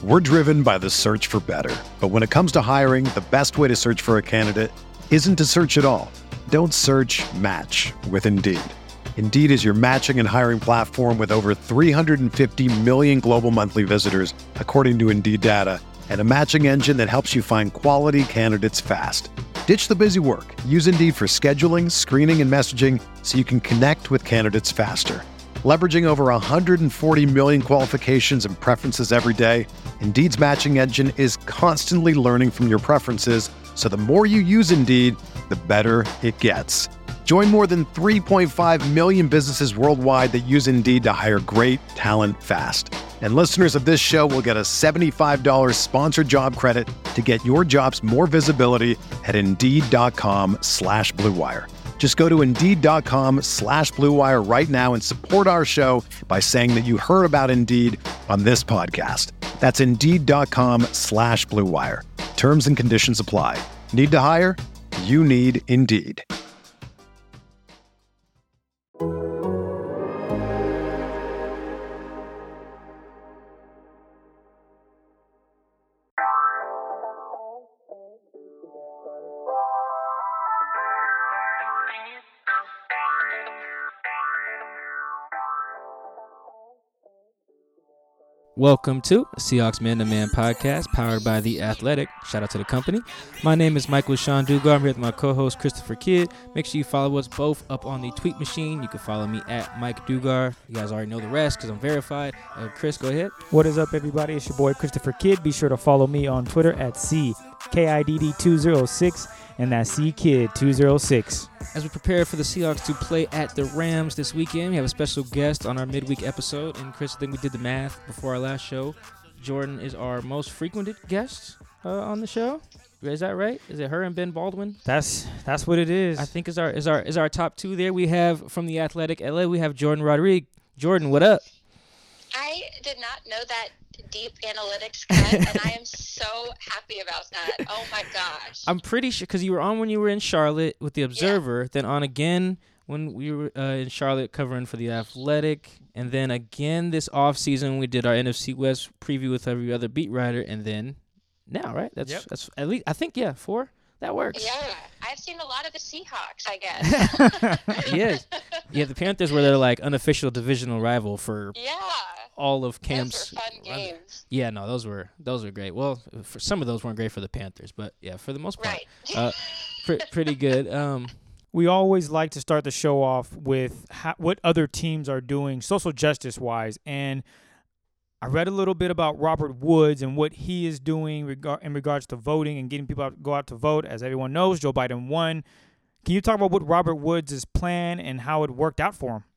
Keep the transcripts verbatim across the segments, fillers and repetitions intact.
We're driven by the search for better. But when it comes to hiring, the best way to search for a candidate isn't to search at all. Don't search, match with Indeed. Indeed is your matching and hiring platform with over three hundred fifty million global monthly visitors, according to Indeed data, and a matching engine that helps you find quality candidates fast. Ditch the busy work. Use Indeed for scheduling, screening, and messaging so you can connect with candidates faster. Leveraging over one hundred forty million qualifications and preferences every day, Indeed's matching engine is constantly learning from your preferences, so the more you use Indeed, the better it gets. Join more than three point five million businesses worldwide that use Indeed to hire great talent fast. And listeners of this show will get a seventy-five dollars sponsored job credit to get your jobs more visibility at Indeed.com slash Blue Wire. Just go to Indeed.com slash Blue Wire right now and support our show by saying that you heard about Indeed on this podcast. That's Indeed.com slash Blue Wire. Terms and conditions apply. Need to hire? You need Indeed. Welcome to Seahawks Man to Man podcast, powered by The Athletic. Shout out to the company. My name is Michael Sean Dugar. I'm here with my co-host Christopher Kidd. Make sure you follow us both up on the tweet machine. You can follow me at Mike Dugar. You guys already know the rest because I'm verified. Uh, Chris, go ahead. What is up, everybody? It's your boy Christopher Kidd. Be sure to follow me on Twitter at C K I D D two oh six, and that's C Kid two oh six. As we prepare for the Seahawks to play at the Rams this weekend, we have a special guest on our midweek episode. And Chris, I think we did the math before our last show. Jordan is our most frequented guest uh, on the show. Is that right? Is it her and Ben Baldwin? That's that's what it is. I think is our is our is our top two there. We have from the Athletic L A. We have Jordan Rodriguez. Jordan, what up? I did not know that deep analytics cut, and I am so happy about that. Oh my gosh! I'm pretty sure because you were on when you were in Charlotte with the Observer, yeah. Then on again when we were uh, in Charlotte covering for the Athletic, and then again this off season we did our N F C West preview with every other beat writer, and then now right? That's yep. that's at least I think yeah four. That works. Yeah, I've seen a lot of the Seahawks, I guess. yeah, yeah. The Panthers were their like unofficial divisional rival for yeah. all of Cam's. Those were fun games. Yeah, no, those were those were great. Well, for some of those weren't great for the Panthers, but yeah, for the most part, right. uh, pr- pretty good. Um, we always like to start the show off with how, what other teams are doing social justice wise, and I read a little bit about Robert Woods and what he is doing reg- in regards to voting and getting people out to go out to vote. As everyone knows, Joe Biden won. Can you talk about what Robert Woods' plan and how it worked out for him?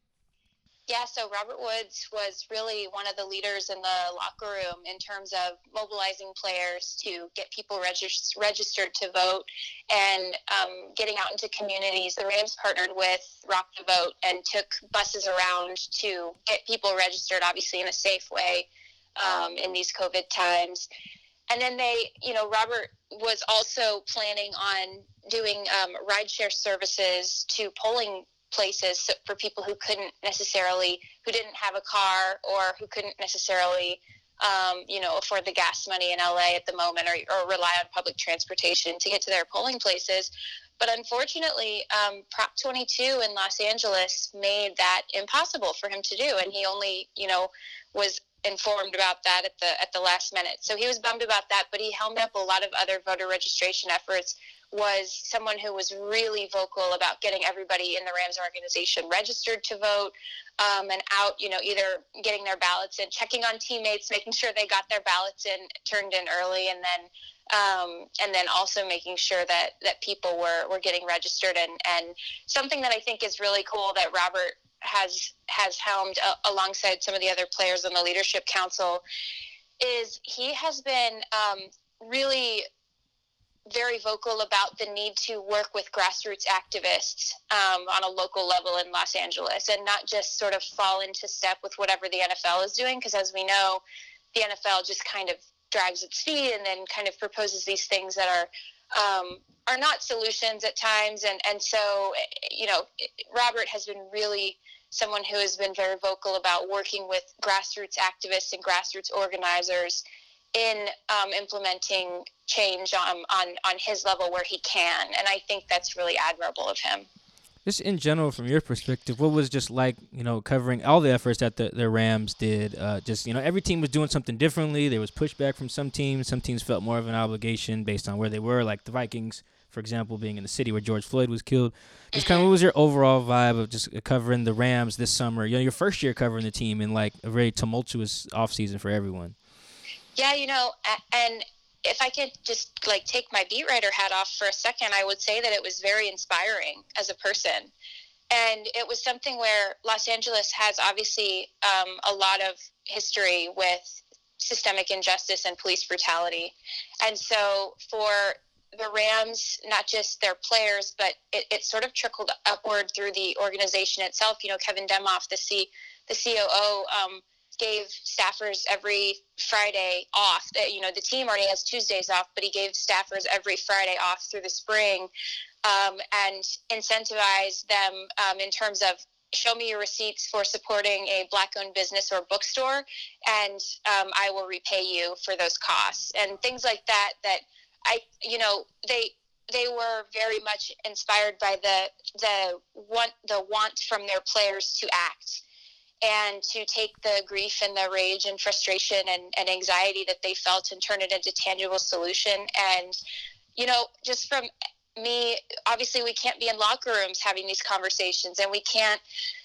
Yeah, so Robert Woods was really one of the leaders in the locker room in terms of mobilizing players to get people regis- registered to vote and um, getting out into communities. The Rams partnered with Rock the Vote and took buses around to get people registered, obviously in a safe way um, in these COVID times. And then they, you know, Robert was also planning on doing um, rideshare services to polling places for people who couldn't necessarily, who didn't have a car or who couldn't necessarily, um, you know, afford the gas money in L A at the moment, or, or rely on public transportation to get to their polling places. But unfortunately, um, Prop twenty-two in Los Angeles made that impossible for him to do, and he only, you know, was informed about that at the at the last minute. So he was bummed about that, but he helmed up a lot of other voter registration efforts. Was someone who was really vocal about getting everybody in the Rams organization registered to vote um, and out, you know, either getting their ballots in, checking on teammates, making sure they got their ballots in, turned in early, and then um, and then also making sure that, that people were, were getting registered. And, and something that I think is really cool that Robert has has helmed uh, alongside some of the other players on the Leadership Council is he has been um, really very vocal about the need to work with grassroots activists um, on a local level in Los Angeles and not just sort of fall into step with whatever the N F L is doing. Because as we know, the N F L just kind of drags its feet and then kind of proposes these things that are um, are not solutions at times. And, and so, you know, Robert has been really someone who has been very vocal about working with grassroots activists and grassroots organizers in um, implementing change on, on, on his level where he can. And I think that's really admirable of him. Just in general, from your perspective, what was just like, you know, covering all the efforts that the, the Rams did? Uh, just, you know, every team was doing something differently. There was pushback from some teams. Some teams felt more of an obligation based on where they were, like the Vikings, for example, being in the city where George Floyd was killed. Just kind of what was your overall vibe of just covering the Rams this summer? You know, your first year covering the team in like a very tumultuous offseason for everyone. Yeah, you know, and if I could just like take my beat writer hat off for a second, I would say that it was very inspiring as a person. And it was something where Los Angeles has obviously um, a lot of history with systemic injustice and police brutality. And so for the Rams, not just their players, but it, it sort of trickled upward through the organization itself. You know, Kevin Demoff, the C, the C O O, um, gave staffers every Friday off. You know, the team already has Tuesdays off, but he gave staffers every Friday off through the spring, um, and incentivized them um, in terms of show me your receipts for supporting a Black-owned business or bookstore, and um, I will repay you for those costs, and things like that. That I, you know, they they were very much inspired by the the want the want from their players to act, and to take the grief and the rage and frustration and, and anxiety that they felt and turn it into tangible solution. And, you know, just from me, obviously we can't be in locker rooms having these conversations, and we can't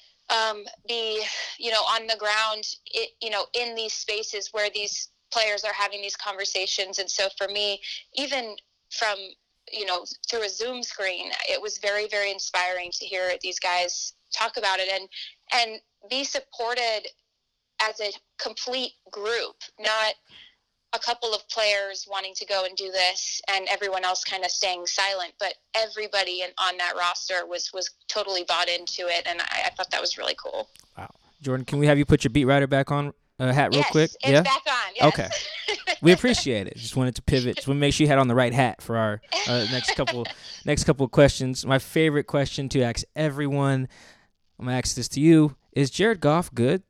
um, be, you know, on the ground, it, you know, in these spaces where these players are having these conversations. And so for me, even from, you know, through a Zoom screen, it was very, very inspiring to hear these guys talk about it and, and be supported as a complete group, not a couple of players wanting to go and do this and everyone else kind of staying silent, but everybody in, on that roster was, was totally bought into it. And I, I thought that was really cool. Wow. Jordan, can we have you put your beat writer back on uh, hat real yes, quick? It's yeah, back on. Yes. Okay. We appreciate it. Just wanted to pivot. Just want to make sure you had on the right hat for our uh, next couple next couple of questions. My favorite question to ask everyone, I'm going to ask this to you. Is Jared Goff good?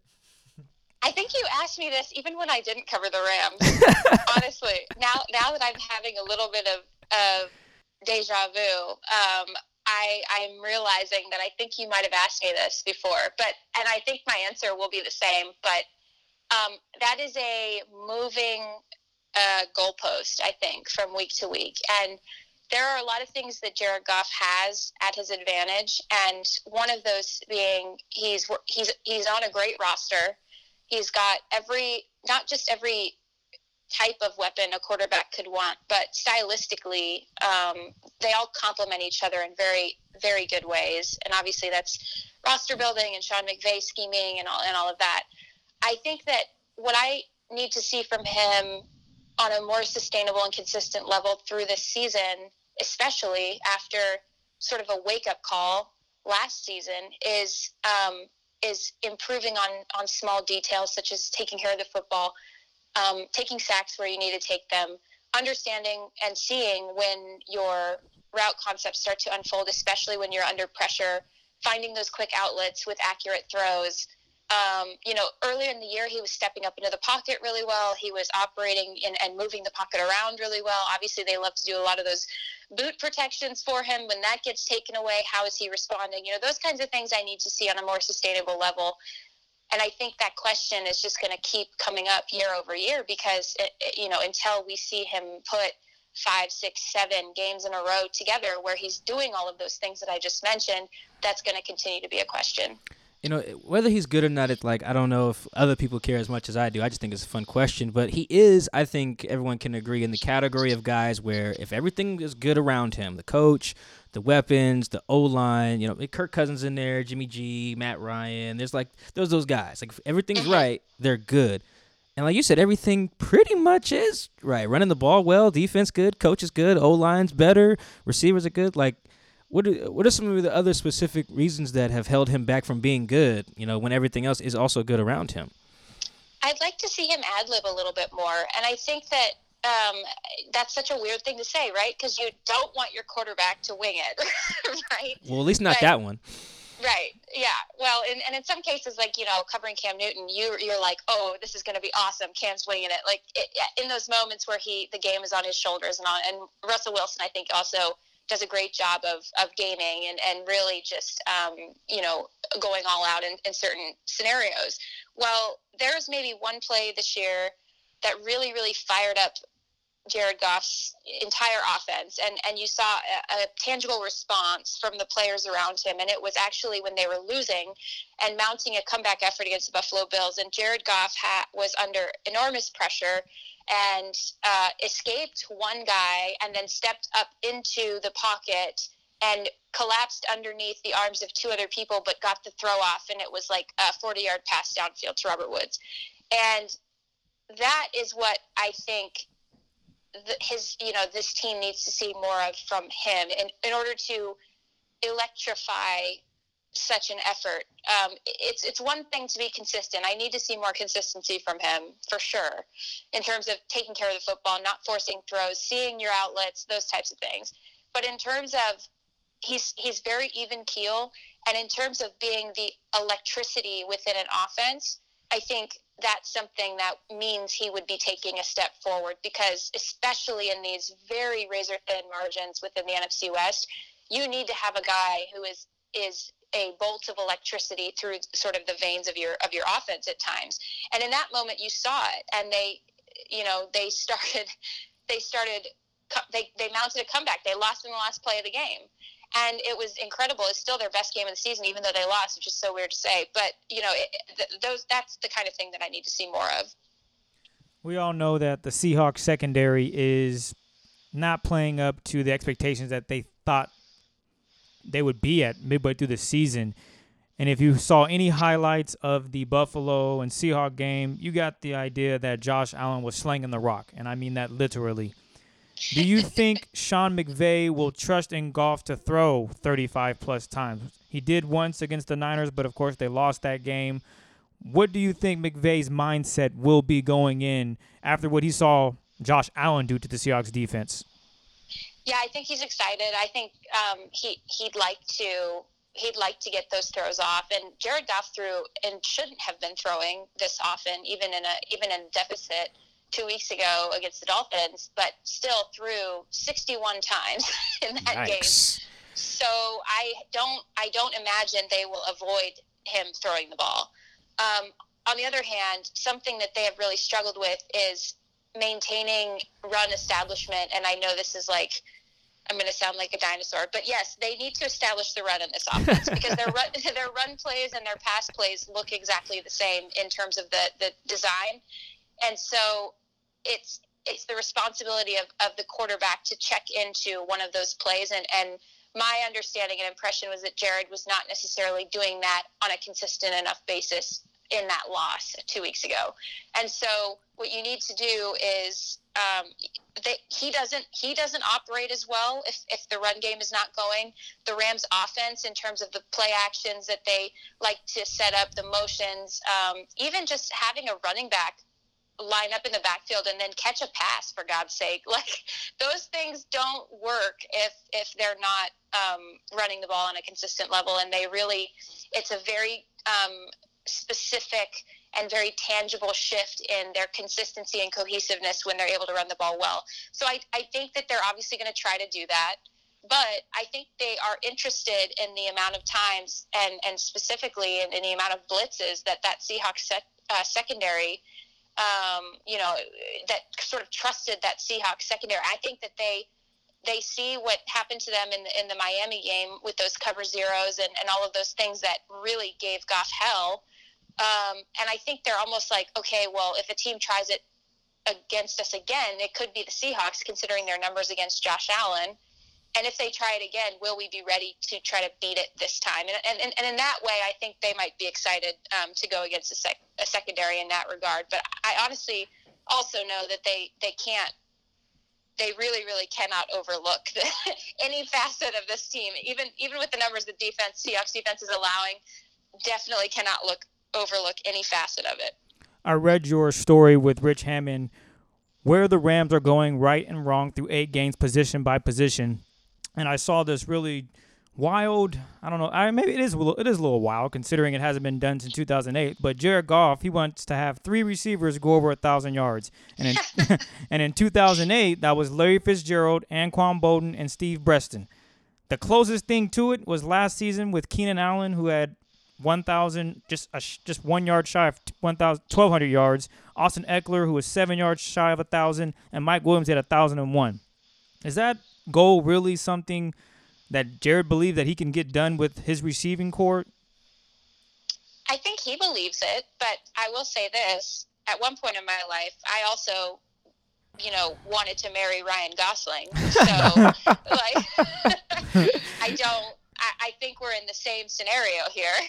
I think you asked me this even when I didn't cover the Rams. Honestly, now now that I'm having a little bit of, of deja vu, um, I I'm realizing that I think you might have asked me this before, but and I think my answer will be the same. But um, that is a moving uh, goalpost, I think, from week to week, and there are a lot of things that Jared Goff has at his advantage, and one of those being he's he's he's on a great roster. He's got every, not just every type of weapon a quarterback could want, but stylistically, um, they all complement each other in very, very good ways. And obviously that's roster building and Sean McVay scheming and all and all of that. I think that what I need to see from him on a more sustainable and consistent level through this season, especially after sort of a wake-up call last season, is um, is improving on, on small details such as taking care of the football, um, taking sacks where you need to take them, understanding and seeing when your route concepts start to unfold, especially when you're under pressure, finding those quick outlets with accurate throws. Um, you know, earlier in the year, he was stepping up into the pocket really well. He was operating in, and moving the pocket around really well. Obviously, they love to do a lot of those boot protections for him. When that gets taken away, how is he responding? You know, those kinds of things I need to see on a more sustainable level. And I think that question is just going to keep coming up year over year because, it, it, you know, until we see him put five, six, seven games in a row together where he's doing all of those things that I just mentioned, that's going to continue to be a question. You know, whether he's good or not, it's like, I don't know if other people care as much as I do. I just think it's a fun question. But he is, I think everyone can agree, in the category of guys where if everything is good around him, the coach, the weapons, the O-line, you know, Kirk Cousins in there, Jimmy G, Matt Ryan, there's like, there's those guys. Like, if everything's right, they're good. And like you said, everything pretty much is right. Running the ball well, defense good, coach is good, O-line's better, receivers are good. Like, What are, what are some of the other specific reasons that have held him back from being good, you know, when everything else is also good around him? I'd like to see him ad-lib a little bit more. And I think that um, that's such a weird thing to say, right? Because you don't want your quarterback to wing it, right? Well, at least not but, that one. Right. Yeah. Well, and, and in some cases, like, you know, covering Cam Newton, you, you're like, oh, this is going to be awesome. Cam's winging it. Like it, in those moments where he, the game is on his shoulders and on, and Russell Wilson, I think also does a great job of, of gaming and, and really just, um, you know, going all out in, in certain scenarios. Well, there's maybe one play this year that really, really fired up Jared Goff's entire offense, and and you saw a, a tangible response from the players around him, and it was actually when they were losing and mounting a comeback effort against the Buffalo Bills, and Jared Goff ha- was under enormous pressure and uh, escaped one guy and then stepped up into the pocket and collapsed underneath the arms of two other people, but got the throw off, and it was like a forty-yard pass downfield to Robert Woods. And that is what I think the, his, you know, this team needs to see more of from him in, in order to electrify such an effort. Um, it's it's one thing to be consistent. I need to see more consistency from him for sure, in terms of taking care of the football, not forcing throws, seeing your outlets, those types of things. But in terms of he's he's very even keel, and in terms of being the electricity within an offense, I think that's something that means he would be taking a step forward, because especially in these very razor thin margins within the N F C West, you need to have a guy who is is a bolt of electricity through sort of the veins of your of your offense at times. And in that moment, you saw it, and they, you know, they started they started they they mounted a comeback. They lost in the last play of the game. And it was incredible. It's still their best game of the season, even though they lost, which is so weird to say. But, you know, it, th- those that's the kind of thing that I need to see more of. We all know that the Seahawks secondary is not playing up to the expectations that they thought they would be at midway through the season. And if you saw any highlights of the Buffalo and Seahawks game, you got the idea that Josh Allen was slinging the rock. And I mean that literally. Do you think Sean McVay will trust in Goff to throw thirty-five plus times? He did once against the Niners, but of course they lost that game. What do you think McVay's mindset will be going in after what he saw Josh Allen do to the Seahawks defense? Yeah, I think he's excited. I think um, he he'd like to he'd like to get those throws off. And Jared Goff threw and shouldn't have been throwing this often, even in a even in deficit two weeks ago against the Dolphins, but still threw sixty-one times in that Yikes. game. So I don't, I don't imagine they will avoid him throwing the ball. Um, on the other hand, something that they have really struggled with is maintaining run establishment. And I know this is like, I'm going to sound like a dinosaur, but yes, they need to establish the run in this offense, because their run, their run plays and their pass plays look exactly the same in terms of the, the design. And so it's it's the responsibility of, of the quarterback to check into one of those plays. And, and my understanding and impression was that Jared was not necessarily doing that on a consistent enough basis in that loss two weeks ago. And so what you need to do is um, they, he doesn't he doesn't operate as well if, if the run game is not going. The Rams offense, in terms of the play actions that they like to set up, the motions, um, even just having a running back line up in the backfield and then catch a pass, for God's sake. Like, those things don't work if if they're not um, running the ball on a consistent level. And they really, it's a very um, specific and very tangible shift in their consistency and cohesiveness when they're able to run the ball well. So I, I think that they're obviously going to try to do that. But I think they are interested in the amount of times and, and specifically in, in the amount of blitzes that that Seahawks set, uh, secondary Um, you know, that sort of trusted that Seahawks secondary. I think that they they see what happened to them in the, in the Miami game with those cover zeros and, and all of those things that really gave Goff hell. Um, and I think they're almost like, okay, well, if a team tries it against us again, it could be the Seahawks, considering their numbers against Josh Allen. And if they try it again, will we be ready to try to beat it this time? And and, and in that way, I think they might be excited um, to go against a, sec- a secondary in that regard. But I honestly also know that they, they can't, they really, really cannot overlook the, any facet of this team. Even even with the numbers the defense, Seahawks defense is allowing, definitely cannot look overlook any facet of it. I read your story with Rich Hammond, where the Rams are going right and wrong through eight games, position by position. And I saw this really wild. I don't know. I, maybe it is. a little- It is a little wild considering it hasn't been done since two thousand eight. But Jared Goff, he wants to have three receivers go over a thousand yards, and in and in two thousand eight, that was Larry Fitzgerald, Anquan Bolden, and Steve Breston. The closest thing to it was last season with Keenan Allen, who had one thousand, just a, just one yard shy of one thousand, twelve hundred yards. Austin Eckler, who was seven yards shy of one thousand, and Mike Williams had one thousand one. Is that goal really something that Jared believed that he can get done with his receiving corps? I think he believes it, but I will say this. At one point in my life, I also, you know, wanted to marry Ryan Gosling. So, like, I don't, I, I think we're in the same scenario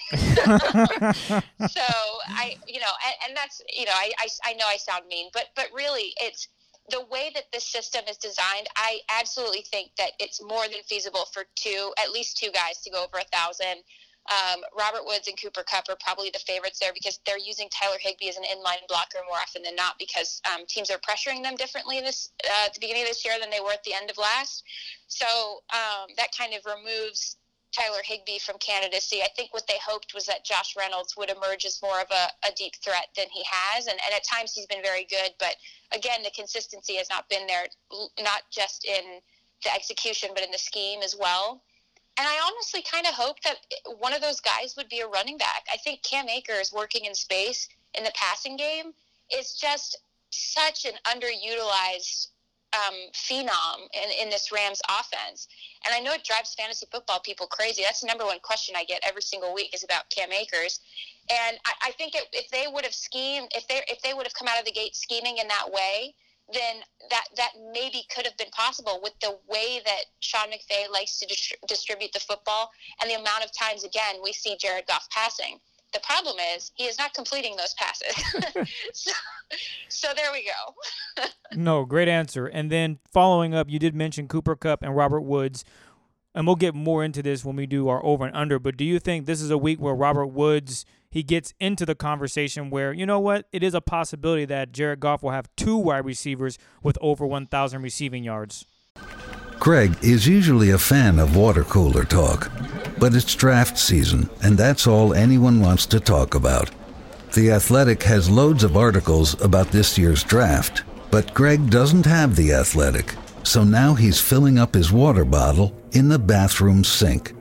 here. So, I, you know, and, and that's, you know, I, I, I know I sound mean, but, but really it's, the way that this system is designed, I absolutely think that it's more than feasible for two, at least two guys to go over a thousand. Um, Robert Woods and Cooper Kupp are probably the favorites there because they're using Tyler Higbee as an inline blocker more often than not because um, teams are pressuring them differently this uh, at the beginning of this year than they were at the end of last. So um, that kind of removes Tyler Higbee from candidacy. I think what they hoped was that Josh Reynolds would emerge as more of a, a deep threat than he has. And, and at times he's been very good. But again, the consistency has not been there, not just in the execution, but in the scheme as well. And I honestly kind of hope that one of those guys would be a running back. I think Cam Akers working in space in the passing game is just such an underutilized um, phenom in, in this Rams offense. And I know it drives fantasy football people crazy. That's the number one question I get every single week is about Cam Akers. And I, I think it, if they would have schemed, if they if they would have come out of the gate scheming in that way, then that, that maybe could have been possible with the way that Sean McVay likes to dis- distribute the football and the amount of times, again, we see Jared Goff passing. The problem is he is not completing those passes. so, so there we go. No, great answer. And then following up, you did mention Cooper Kupp and Robert Woods, and we'll get more into this when we do our over and under, but do you think this is a week where Robert Woods, he gets into the conversation where, you know what, it is a possibility that Jared Goff will have two wide receivers with over one thousand receiving yards? Greg is usually a fan of water cooler talk, but it's draft season, and that's all anyone wants to talk about. The Athletic has loads of articles about this year's draft, but Greg doesn't have The Athletic, so now he's filling up his water bottle in the bathroom sink,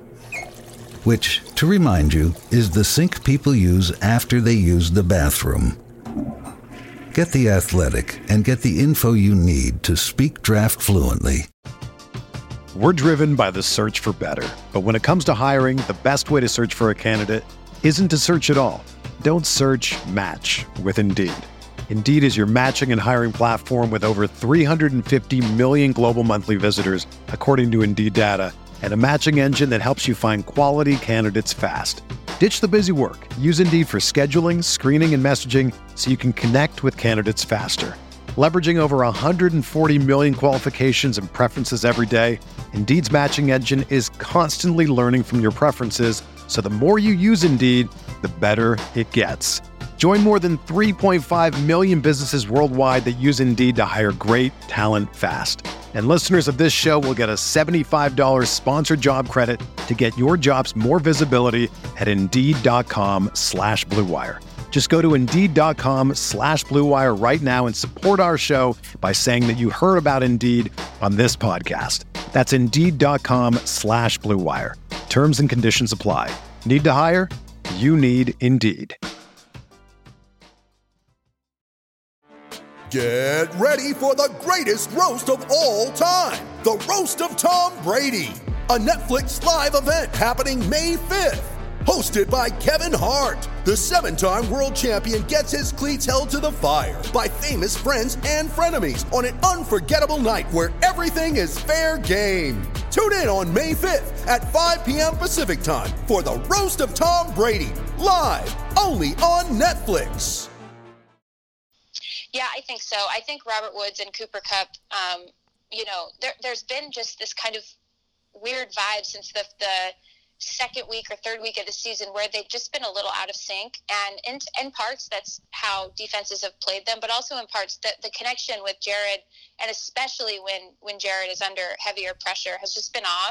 which, to remind you, is the sink people use after they use the bathroom. Get The Athletic and get the info you need to speak draft fluently. We're driven by the search for better. But when it comes to hiring, the best way to search for a candidate isn't to search at all. Don't search, match with Indeed. Indeed is your matching and hiring platform with over three hundred fifty million global monthly visitors, according to Indeed data, and a matching engine that helps you find quality candidates fast. Ditch the busy work. Use Indeed for scheduling, screening, and messaging so you can connect with candidates faster. Leveraging over one hundred forty million qualifications and preferences every day, Indeed's matching engine is constantly learning from your preferences, so the more you use Indeed, the better it gets. Join more than three point five million businesses worldwide that use Indeed to hire great talent fast. And listeners of this show will get a seventy-five dollars sponsored job credit to get your jobs more visibility at Indeed.com slash Blue Wire. Just go to Indeed.com slash Blue Wire right now and support our show by saying that you heard about Indeed on this podcast. That's Indeed.com slash Blue Wire. Terms and conditions apply. Need to hire? You need Indeed. Get ready for the greatest roast of all time, the Roast of Tom Brady, a Netflix live event happening May fifth. Hosted by Kevin Hart, the seven-time world champion gets his cleats held to the fire by famous friends and frenemies on an unforgettable night where everything is fair game. Tune in on May fifth at five p.m. Pacific time for the Roast of Tom Brady, live only on Netflix. Yeah, I think so. I think Robert Woods and Cooper Kupp, um, you know, there, there's been just this kind of weird vibe since the the second week or third week of the season where they've just been a little out of sync. And in, in parts, that's how defenses have played them, but also in parts that the connection with Jared, and especially when, when Jared is under heavier pressure, has just been off.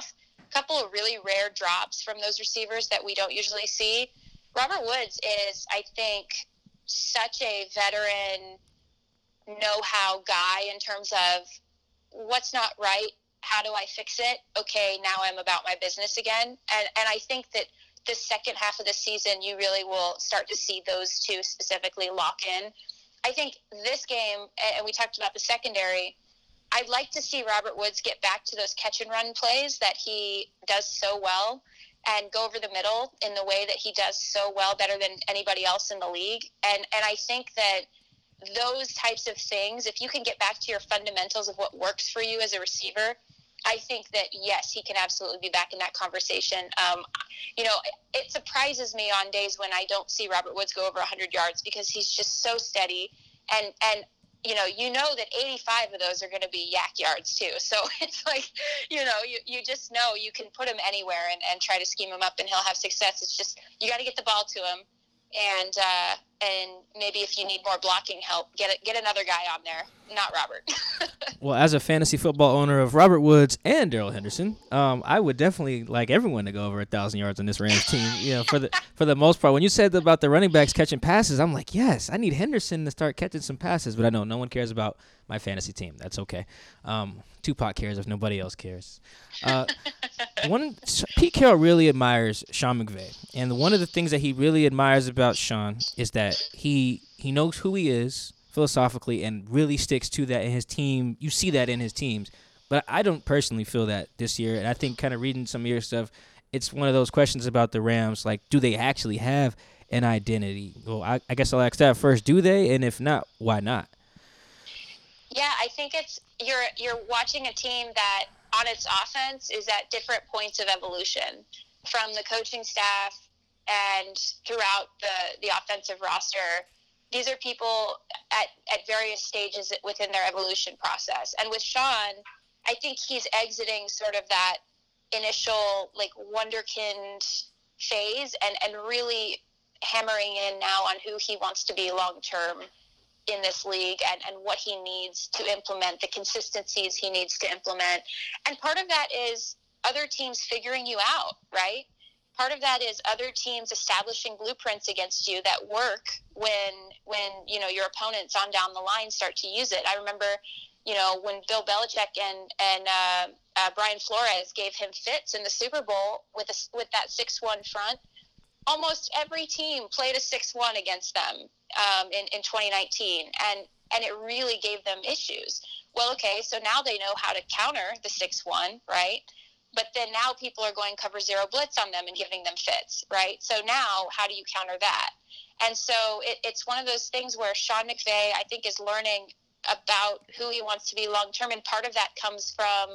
couple of really rare drops from those receivers that we don't usually see. Robert Woods is, I think, such a veteran know-how guy in terms of what's not right, how do I fix it? Okay, now I'm about my business again. And and I think that the second half of the season, you really will start to see those two specifically lock in. I think this game, and we talked about the secondary, I'd like to see Robert Woods get back to those catch and run plays that he does so well and go over the middle in the way that he does so well, better than anybody else in the league. And and I think that those types of things, if you can get back to your fundamentals of what works for you as a receiver, I think that, yes, he can absolutely be back in that conversation. Um, you know, it surprises me on days when I don't see Robert Woods go over one hundred yards because he's just so steady. And, and you know, you know that eighty-five of those are going to be yak yards too. So it's like, you know, you, you just know you can put him anywhere and, and try to scheme him up and he'll have success. It's just, you got to get the ball to him. And uh, and maybe if you need more blocking help, get a, get another guy on there, not Robert. Well, as a fantasy football owner of Robert Woods and Darrell Henderson, um, I would definitely like everyone to go over a thousand yards on this Rams team. You know, for the for the most part, when you said about the running backs catching passes, I'm like, yes, I need Henderson to start catching some passes. But I know no one cares about my fantasy team. That's okay. Um, Tupac cares if nobody else cares. Uh, one Pete Carroll really admires Sean McVay, and one of the things that he really admires about Sean is that he he knows who he is philosophically and really sticks to that in his team. You see that in his teams, but I don't personally feel that this year. And I think kind of reading some of your stuff, it's one of those questions about the Rams, like, do they actually have an identity? Well, I, I guess I'll ask that first. Do they? And if not, why not? Yeah, I think it's you're you're watching a team that on its offense is at different points of evolution from the coaching staff and throughout the, the offensive roster. These are people at, at various stages within their evolution process. And with Sean, I think he's exiting sort of that initial like wonderkind phase and, and really hammering in now on who he wants to be long-term in this league and, and what he needs to implement, the consistencies he needs to implement. And part of that is other teams figuring you out, right? Part of that is other teams establishing blueprints against you that work when, when you know, your opponents on down the line start to use it. I remember, you know, when Bill Belichick and, and uh, uh, Brian Flores gave him fits in the Super Bowl with, a, with that six one front, almost every team played a six one against them um, in, in twenty nineteen, and, and it really gave them issues. Well, okay, so now they know how to counter the six one, right? But then now people are going cover zero blitz on them and giving them fits, right? So now how do you counter that? And so it, it's one of those things where Sean McVay, I think, is learning about who he wants to be long-term, and part of that comes from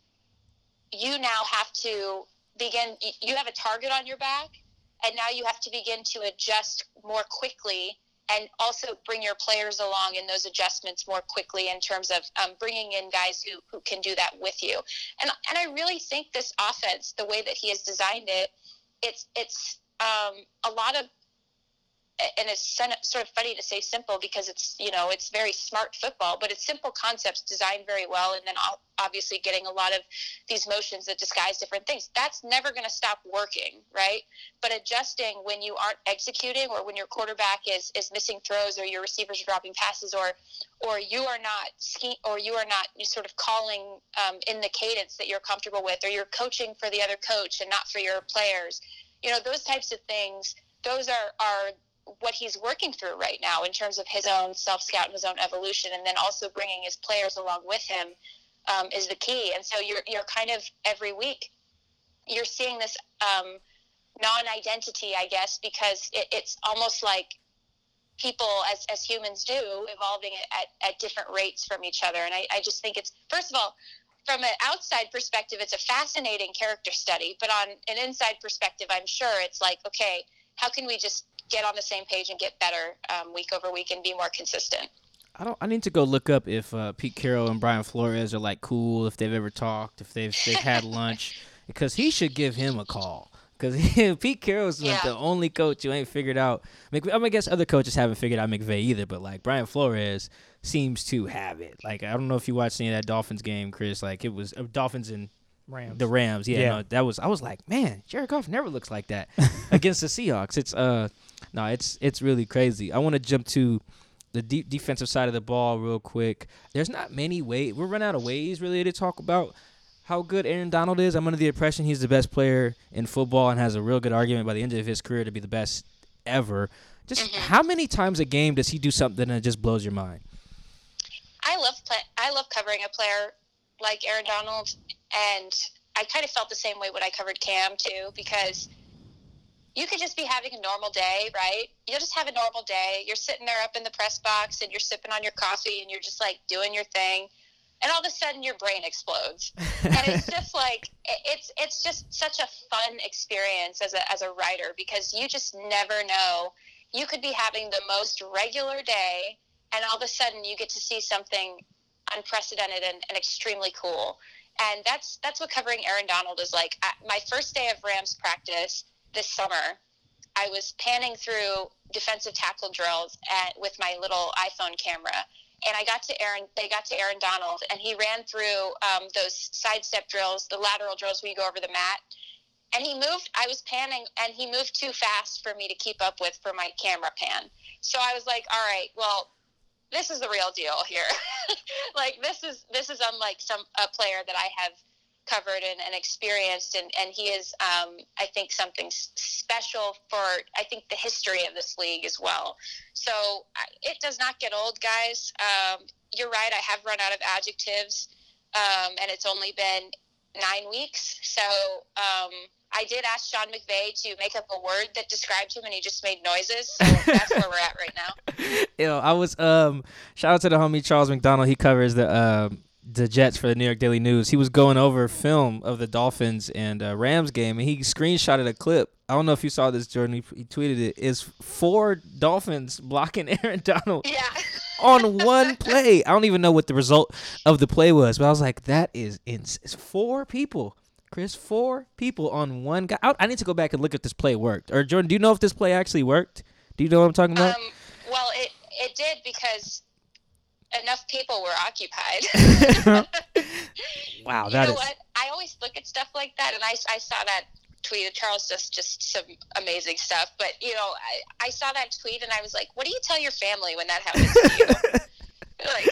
you now have to begin – you have a target on your back, and now you have to begin to adjust more quickly and also bring your players along in those adjustments more quickly in terms of um, bringing in guys who, who can do that with you. And and I really think this offense, the way that he has designed it, it's it's um, a lot of, and it's sort of funny to say simple because it's, you know, it's very smart football, but it's simple concepts designed very well, and then obviously getting a lot of these motions that disguise different things. That's never going to stop working, right? But adjusting when you aren't executing, or when your quarterback is, is missing throws, or your receivers are dropping passes, or or you are not ski, or you are not sort of calling um, in the cadence that you're comfortable with, or you're coaching for the other coach and not for your players. You know, those types of things, those are are what he's working through right now in terms of his own self-scout and his own evolution, and then also bringing his players along with him um, is the key. And so you're you're kind of every week you're seeing this um, non-identity, I guess, because it, it's almost like people, as as humans do, evolving at, at different rates from each other. And I, I just think it's, first of all, from an outside perspective, it's a fascinating character study, but on an inside perspective, I'm sure it's like, okay, how can we just get on the same page and get better um, week over week and be more consistent? I don't. I need to go look up if uh, Pete Carroll and Brian Flores are like cool, if they've ever talked, if they've they've had lunch, because he should give him a call. Because Pete Carroll's yeah. like the only coach who ain't figured out. I mean, I guess other coaches haven't figured out McVay either, but like Brian Flores seems to have it. Like, I don't know if you watched any of that Dolphins game, Chris. Like, it was uh, Dolphins and Rams. The Rams, yeah, Yeah. No, that was. I was like, man, Jared Goff never looks like that against the Seahawks. It's uh, no, it's it's really crazy. I want to jump to the deep defensive side of the ball real quick. There's not many ways. We're running out of ways really to talk about how good Aaron Donald is. I'm under the impression he's the best player in football and has a real good argument by the end of his career to be the best ever. Just Mm-hmm. how many times a game does he do something that just blows your mind? I love play, I love covering a player like Aaron Donald, and I kind of felt the same way when I covered Cam too, because you could just be having a normal day, right? You'll just have a normal day. You're sitting there up in the press box and you're sipping on your coffee and you're just like doing your thing, and all of a sudden your brain explodes. And it's just like it's it's just such a fun experience as a as a writer, because you just never know. You could be having the most regular day, and all of a sudden you get to see something unprecedented and, and extremely cool. And that's that's what covering Aaron Donald is like. I, my first day of Rams practice this summer, I was panning through defensive tackle drills at, with my little iPhone camera, and I got to Aaron. They got to Aaron Donald, and he ran through um, those sidestep drills, the lateral drills where you go over the mat. And he moved, I was panning, and he moved too fast for me to keep up with for my camera pan. So I was like, all right, well, this is the real deal here. Like, this is this is unlike some a player that I have covered and, and experienced, and, and he is, um, I think, something s- special for, I think, the history of this league as well. So I, it does not get old, guys. Um, you're right, I have run out of adjectives, um, and it's only been nine weeks. So um, I did ask Sean McVay to make up a word that described him, and he just made noises. So that's where we're at right now. You know, I was um shout out to the homie Charles McDonald. He covers the um the Jets for the New York Daily News. He was going over film of the Dolphins and uh, Rams game, and he screenshotted a clip. I don't know if you saw this, Jordan. He, he tweeted it. Is four Dolphins blocking Aaron Donald Yeah. on one play. I don't even know what the result of the play was, but I was like, that is ins- it's four people. Chris, four people on one guy. I, I need to go back and look if this play worked. Or Jordan, do you know if this play actually worked? Do you know what I'm talking about? Um, well, it, it did, because enough people were occupied. Wow, You that know is. what? I always look at stuff like that, and I, I saw that tweet. Charles does just some amazing stuff. But, you know, I, I saw that tweet, and I was like, what do you tell your family when that happens to you? Like,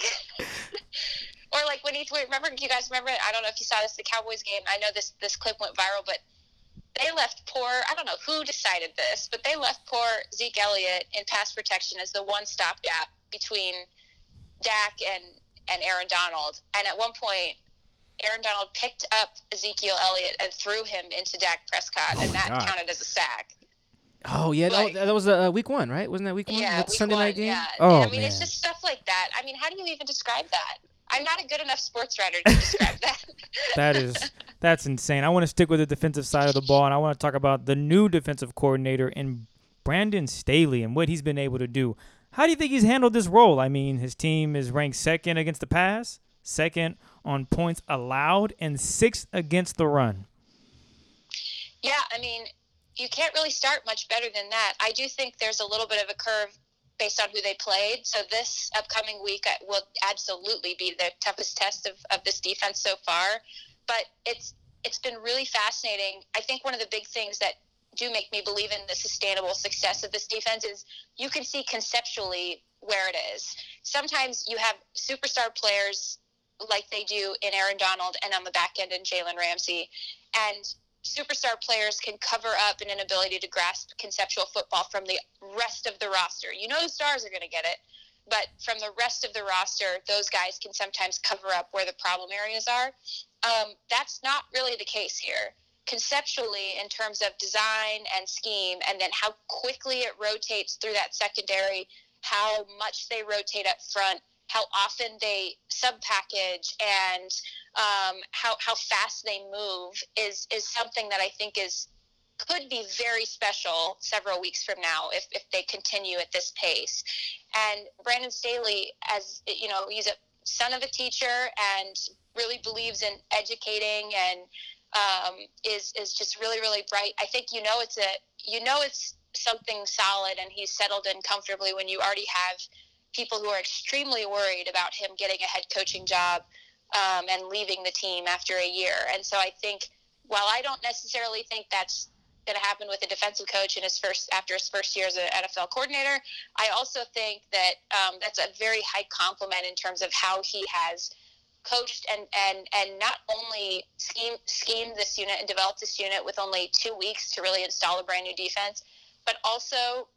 or like when he, remember, you guys remember, I don't know if you saw this, the Cowboys game. I know this, this clip went viral, but they left poor, I don't know who decided this, but they left poor Zeke Elliott in pass protection as the one stopgap between Dak and, and Aaron Donald. And at one point, Aaron Donald picked up Ezekiel Elliott and threw him into Dak Prescott, Oh and my that God. counted as a sack. Oh, yeah. like- that, that was uh, week one, right? Wasn't that week one? Yeah, That week Sunday one, night game? yeah. Oh, I mean, man. it's just stuff like that. I mean, how do you even describe that? I'm not a good enough sports writer to describe that. That is that's insane. I want to stick with the defensive side of the ball, and I want to talk about the new defensive coordinator in Brandon Staley and what he's been able to do. How do you think he's handled this role? I mean, his team is ranked second against the pass, second on points allowed, and sixth against the run. Yeah, I mean, you can't really start much better than that. I do think there's a little bit of a curve based on who they played. So this upcoming week will absolutely be the toughest test of, of this defense so far. But it's it's been really fascinating. I think one of the big things that do make me believe in the sustainable success of this defense is you can see conceptually where it is. Sometimes you have superstar players like they do in Aaron Donald and on the back end in Jalen Ramsey. And superstar players can cover up an inability to grasp conceptual football from the rest of the roster. You know the stars are going to get it, but from the rest of the roster, those guys can sometimes cover up where the problem areas are. Um, that's not really the case here. Conceptually, in terms of design and scheme, and then how quickly it rotates through that secondary, how much they rotate up front, how often they sub-package, and um, how how fast they move is is something that I think is could be very special several weeks from now if, if they continue at this pace. And Brandon Staley, as you know, he's a son of a teacher and really believes in educating and um, is is just really really bright. I think you know it's a you know it's something solid, and he's settled in comfortably when you already have people who are extremely worried about him getting a head coaching job um, and leaving the team after a year. And so I think, while I don't necessarily think that's going to happen with a defensive coach in his first after his first year as an N F L coordinator, I also think that um, that's a very high compliment in terms of how he has coached and, and, and not only scheme, schemed this unit and developed this unit with only two weeks to really install a brand new defense, but also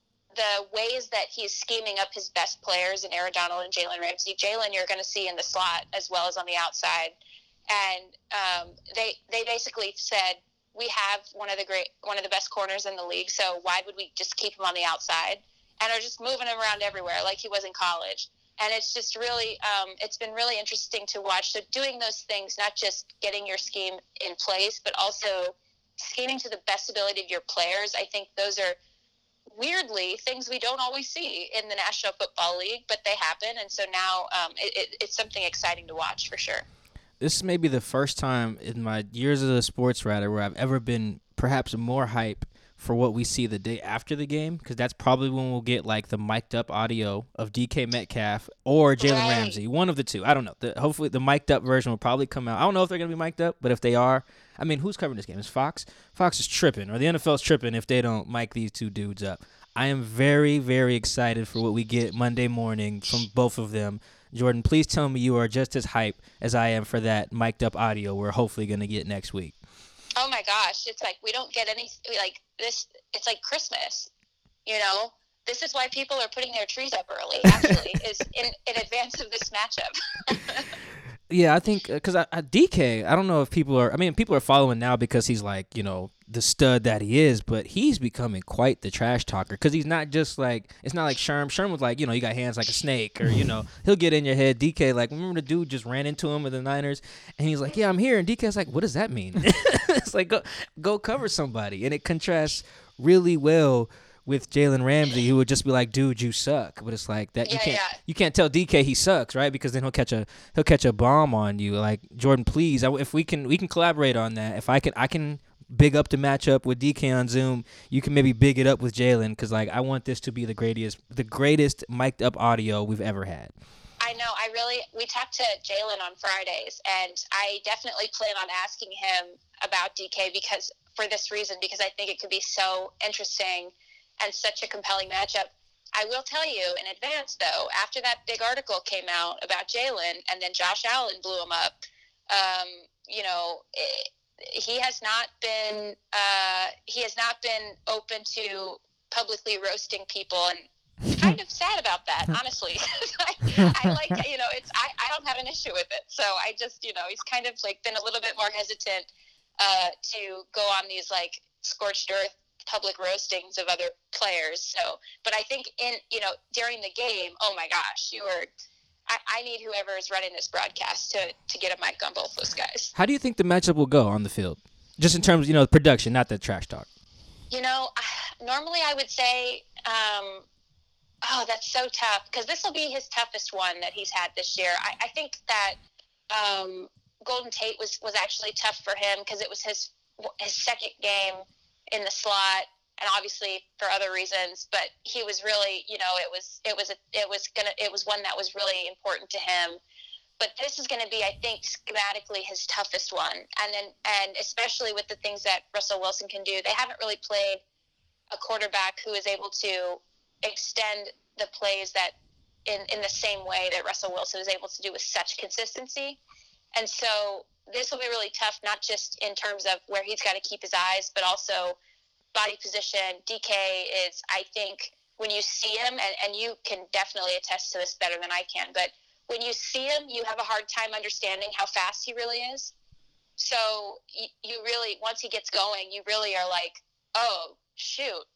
the ways that he's scheming up his best players in Aaron Donald and Jalen Ramsey. Jalen you're going to see in the slot as well as on the outside. And um, they they basically said, we have one of the great one of the best corners in the league, so why would we just keep him on the outside? And are just moving him around everywhere like he was in college. And it's just really, um, it's been really interesting to watch. So doing those things, not just getting your scheme in place, but also scheming to the best ability of your players. I think those are, weirdly, things we don't always see in the National Football League, but they happen. And so now um, it, it, it's something exciting to watch for sure. This may be the first time in my years as a sports writer where I've ever been perhaps more hype for what we see the day after the game, because that's probably when we'll get like the mic'd up audio of D K Metcalf or Jalen Right. Ramsey, one of the two. I don't know. The, hopefully the mic'd up version will probably come out. I don't know if they're going to be mic'd up, but if they are, I mean, who's covering this game? Is Fox? Fox is tripping, or the N F L's tripping if they don't mic these two dudes up. I am very, very excited for what we get Monday morning from both of them. Jordan, please tell me you are just as hyped as I am for that mic'd up audio we're hopefully going to get next week. Oh my gosh, it's like we don't get any, like this, it's like Christmas, you know? This is why people are putting their trees up early, actually, is in, in advance of this matchup. Yeah, I think because I, I, D K, I don't know if people are, I mean, people are following now because he's like, you know, the stud that he is, but he's becoming quite the trash talker because he's not just like, it's not like Sherm. Sherm was like, you know, you got hands like a snake, or, you know, he'll get in your head. D K, like, remember the dude just ran into him with the Niners and he's like, yeah, I'm here. And D K's like, what does that mean? It's like, go, go cover somebody. And it contrasts really well with Jalen Ramsey, who would just be like, "Dude, you suck." But it's like that you Yeah, can't yeah. you can't tell D K he sucks, right? Because then he'll catch a he'll catch a bomb on you. Like, Jordan, please, I, if we can we can collaborate on that. If I can I can big up the matchup with D K on Zoom, you can maybe big it up with Jalen, because like I want this to be the greatest the greatest mic'd up audio we've ever had. I know. I really, we talked to Jalen on Fridays, and I definitely plan on asking him about D K because for this reason, because I think it could be so interesting and such a compelling matchup. I will tell you in advance, though, after that big article came out about Jalen, and then Josh Allen blew him up, um, you know, it, he has not been uh, he has not been open to publicly roasting people, and I'm kind of sad about that, honestly. I, I like, you know, it's I, I don't have an issue with it. So I just, you know, he's kind of like been a little bit more hesitant uh, to go on these like scorched earth public roastings of other players. So, but I think in, you know, during the game, oh my gosh, you were, I, I need whoever is running this broadcast to, to get a mic on both those guys. How do you think the matchup will go on the field? Just in terms of, you know, production, not the trash talk. You know, normally I would say, um, oh, that's so tough, because this will be his toughest one that he's had this year. I, I think that um, Golden Tate was, was actually tough for him because it was his his second game in the slot, and obviously for other reasons, but he was really, you know, it was it was a, it was gonna it was one that was really important to him. But this is going to be, I think, schematically his toughest one, and then and especially with the things that Russell Wilson can do. They haven't really played a quarterback who is able to extend the plays that in in the same way that Russell Wilson is able to do with such consistency. And so this will be really tough, not just in terms of where he's got to keep his eyes, but also body position. D K is, I think, when you see him, and, and you can definitely attest to this better than I can, but when you see him, you have a hard time understanding how fast he really is. So you, you really, once he gets going, you really are like, oh, shoot.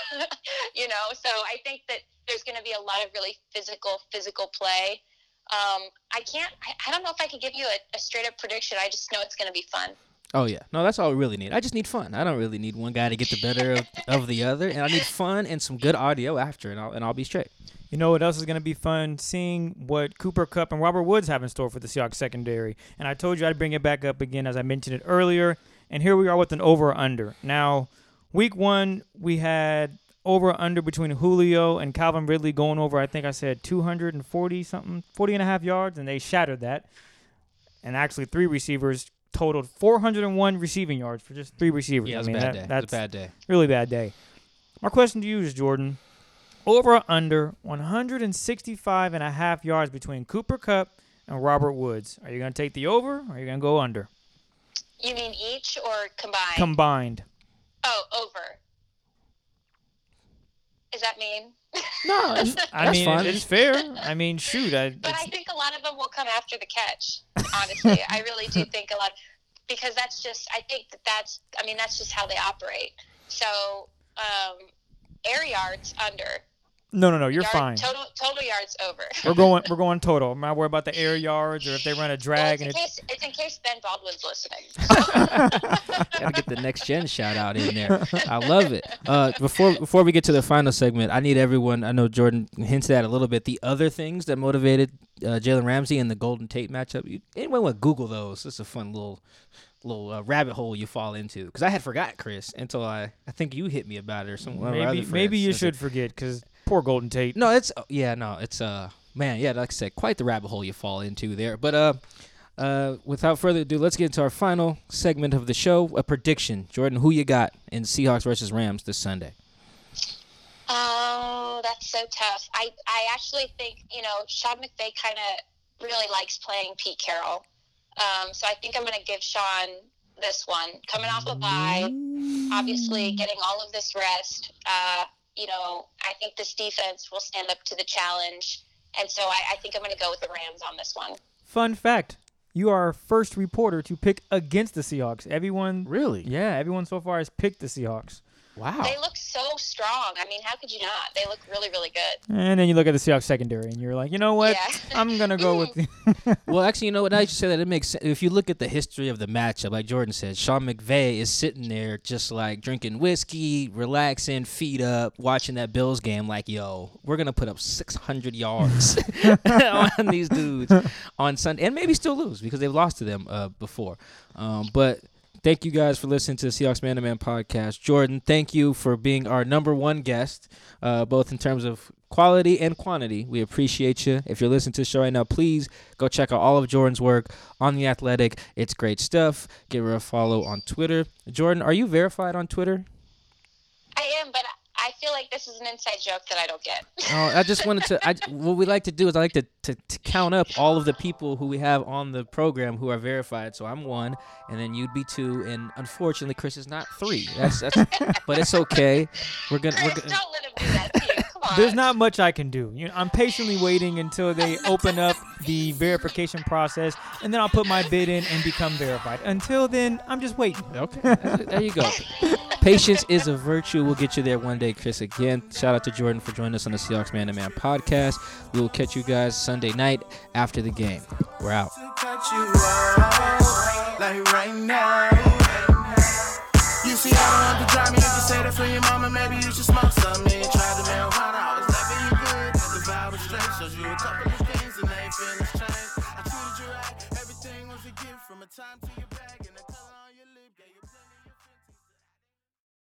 You know, so I think that there's going to be a lot of really physical, physical play. Um, I can't, I, I don't know if I could give you a, a straight up prediction. I just know it's going to be fun. Oh, yeah. No, that's all we really need. I just need fun. I don't really need one guy to get the better of, of the other, and I need fun and some good audio after, and I'll, and I'll be straight. You know what else is going to be fun? Seeing what Cooper Kupp and Robert Woods have in store for the Seahawks secondary. And I told you I'd bring it back up again as I mentioned it earlier. And here we are with an over-under. Now, week one, we had over-under between Julio and Calvin Ridley going over, I think I said two hundred forty something, forty and a half yards, and they shattered that. and actually three receivers totaled four hundred one receiving yards for just three receivers. Yeah, it was I mean, a bad that, day. That's It was a bad day. Really bad day. My question to you is, Jordan, over or under one hundred sixty-five and a half yards between Cooper Kupp and Robert Woods. Are you going to take the over or are you going to go under? You mean each or combined? Combined. Oh, over. Is that mean? No, it's, I that's mean, fine. it's fair. I mean, shoot. I, But it's, I think a lot of them will come after the catch, honestly. I really do think a lot, because that's just, I think that that's, I mean, that's just how they operate. So, um, air yards, under. no, no, no. You're Yard, fine. Total total yards, over. We're going. We're going total. I'm not worried about the air yards or if they run a Well, drag. it's, in and case, it's in case Ben Baldwin's listening. Gotta get the next gen shout out in there. I love it. Uh, before before we get to the final segment, I need everyone. I know Jordan hinted at a little bit the other things that motivated uh, Jalen Ramsey and the Golden Tate matchup. You, anyone would Google those? It's a fun little little uh, rabbit hole you fall into. Because I had forgot, Chris, until I I think you hit me about it or some one of our other maybe friends. maybe you I said, should forget because poor Golden Tate. No, it's yeah, no, it's uh, man, yeah, like I said, quite the rabbit hole you fall into there. But uh, uh, without further ado, let's get into our final segment of the show: a prediction. Jordan, who you got in Seahawks versus Rams this Sunday? Oh, that's so tough. I, I actually think, you know, Sean McVay kind of really likes playing Pete Carroll. Um, so I think I'm going to give Sean this one. Coming off a bye, obviously getting all of this rest. Uh, you know, I think this defense will stand up to the challenge. And so I, I think I'm going to go with the Rams on this one. Fun fact: you are our first reporter to pick against the Seahawks. Everyone, Really? yeah, everyone so far has picked the Seahawks. Wow. They look so strong. I mean, how could you not? They look really, really good. And then you look at the Seahawks secondary, and you're like, you know what? Yeah. I'm gonna go with. The Well, actually, you know what? Now you say that, it makes sense. If you look at the history of the matchup, like Jordan said, Sean McVay is sitting there just like drinking whiskey, relaxing, feet up, watching that Bills game like, yo, we're going to put up six hundred yards on these dudes on Sunday. And maybe still lose because they've lost to them uh, before. Um, but thank you guys for listening to the Seahawks Man to Man podcast. Jordan, thank you for being our number one guest, uh, both in terms of quality and quantity. We appreciate you. If you're listening to the show right now, please go check out all of Jordan's work on The Athletic. It's great stuff. Give her a follow on Twitter. Jordan, are you verified on Twitter? I am, but I feel like this is an inside joke that I don't get. Oh, I just wanted to. I, what we like to do is I like to, to, to count up all of the people who we have on the program who are verified. So I'm one, and then you'd be two, and unfortunately, Chris is not three. That's, that's but it's okay. We're gonna. We're Chris, gonna don't let him do that to you. Come on. There's not much I can do. You know, I'm patiently waiting until they open up the verification process, and then I'll put my bid in and become verified. Until then, I'm just waiting. Okay, there you go. Patience is a virtue. We'll get you there one day, Chris. Again, shout out to Jordan for joining us on the Seahawks Man to Man podcast. We will catch you guys Sunday night after the game. We're out. Like right now. You see, I don't have to drive me. You can say that for your mama. Maybe you should smoke some. Me and try the marijuana. I was loving you good. The vibe was straight. Showed you a couple of things and they feelings changed. I treated you right. Everything was a gift from a time to your